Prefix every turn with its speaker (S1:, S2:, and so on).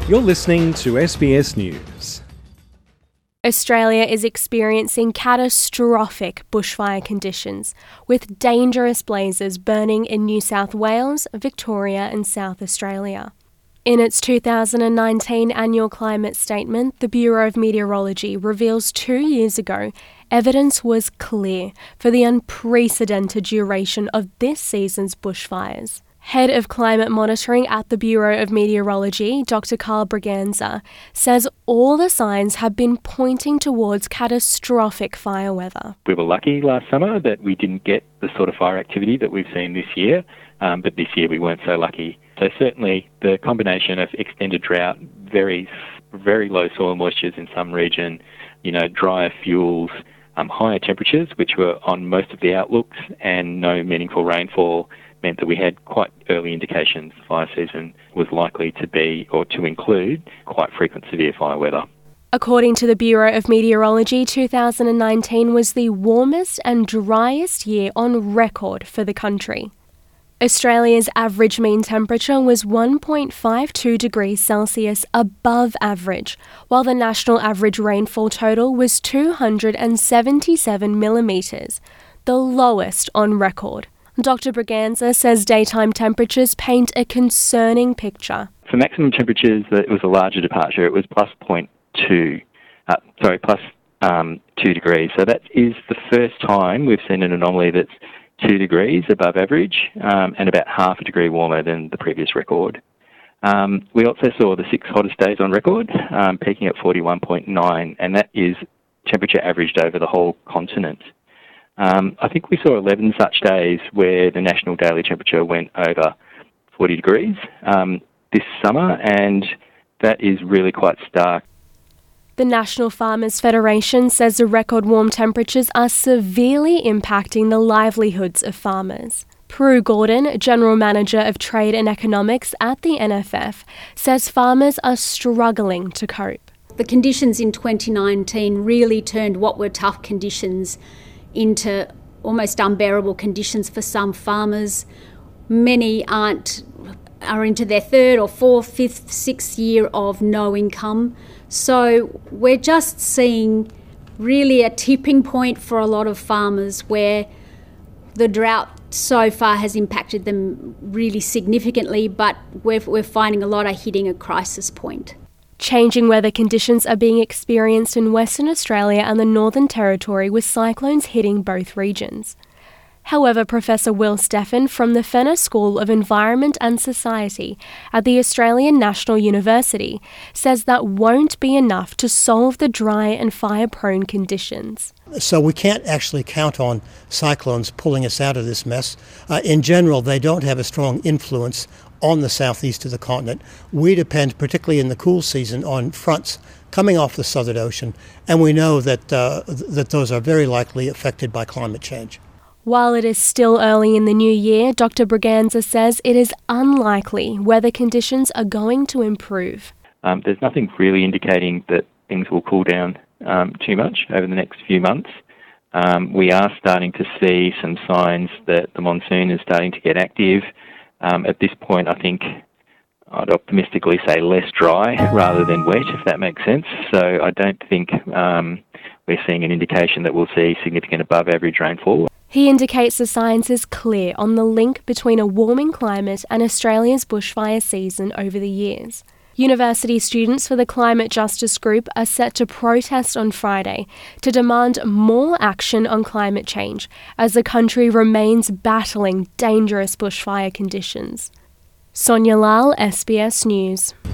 S1: You're listening to SBS News.
S2: Australia is experiencing catastrophic bushfire conditions, with dangerous blazes burning in New South Wales, Victoria and South Australia. In its 2019 annual climate statement, the Bureau of Meteorology reveals 2 years ago evidence was clear for the unprecedented duration of this season's bushfires. Head of Climate Monitoring at the Bureau of Meteorology, Dr. Carl Braganza, says all the signs have been pointing towards catastrophic fire weather.
S3: We were lucky last summer that we didn't get the sort of fire activity that we've seen this year, but this year we weren't so lucky. So certainly the combination of extended drought, very low soil moistures in some region, drier fuels, higher temperatures, which were on most of the outlooks, and no meaningful rainfall meant that we had quite early indications the fire season was likely to be or to include quite frequent severe fire weather.
S2: According to the Bureau of Meteorology, 2019 was the warmest and driest year on record for the country. Australia's average mean temperature was 1.52 degrees Celsius above average, while the national average rainfall total was 277 millimetres, the lowest on record. Dr. Braganza says daytime temperatures paint a concerning picture.
S3: For maximum temperatures, it was a larger departure. It was plus 2 degrees. So that is the first time we've seen an anomaly that's 2 degrees above average and about half a degree warmer than the previous record. We also saw the 6 hottest days on record, peaking at 41.9, and that is temperature averaged over the whole continent. I think we saw 11 such days where the national daily temperature went over 40 degrees this summer, and that is really quite stark.
S2: The National Farmers Federation says the record warm temperatures are severely impacting the livelihoods of farmers. Prue Gordon, General Manager of Trade and Economics at the NFF, says farmers are struggling to cope.
S4: The conditions in 2019 really turned what were tough conditions into almost unbearable conditions for some farmers. Many are into their 3rd or 4th, 5th, 6th year of no income. So we're just seeing really a tipping point for a lot of farmers where the drought so far has impacted them really significantly, but we're finding a lot are hitting a crisis point.
S2: Changing weather conditions are being experienced in Western Australia and the Northern Territory, with cyclones hitting both regions. However, Professor Will Steffen from the Fenner School of Environment and Society at the Australian National University says that won't be enough to solve the dry and fire-prone conditions.
S5: So we can't actually count on cyclones pulling us out of this mess. In general, they don't have a strong influence on the southeast of the continent. We depend, particularly in the cool season, on fronts coming off the Southern Ocean, and we know that those are very likely affected by climate change.
S2: While it is still early in the new year, Dr. Braganza says it is unlikely weather conditions are going to improve.
S3: There's nothing really indicating that things will cool down too much over the next few months. We are starting to see some signs that the monsoon is starting to get active. At this point, I think I'd optimistically say less dry rather than wet, if that makes sense. So I don't think we're seeing an indication that we'll see significant above-average rainfall.
S2: He indicates the science is clear on the link between a warming climate and Australia's bushfire season over the years. University students for the Climate Justice Group are set to protest on Friday to demand more action on climate change as the country remains battling dangerous bushfire conditions. Sonia Lal, SBS News.